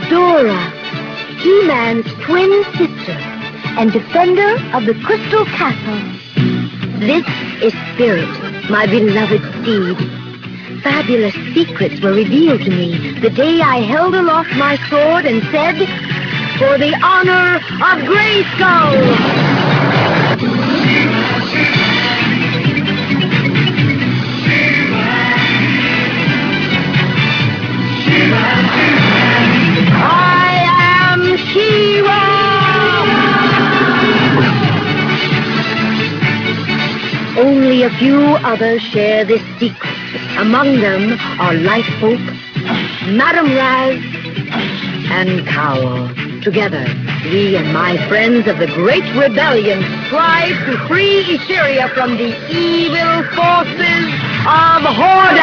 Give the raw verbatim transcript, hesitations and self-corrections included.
Dora, He-Man's twin sister and defender of the Crystal Castle. This is Spirit, my beloved steed. Fabulous secrets were revealed to me the day I held aloft my sword and said, "For the honor of Grayskull!" I am She-Ra! Only a few others share this secret. Among them are Lighthope, Madame Raz, and Cowl. Together, we and my friends of the Great Rebellion strive to free Etheria from the evil forces of Horde.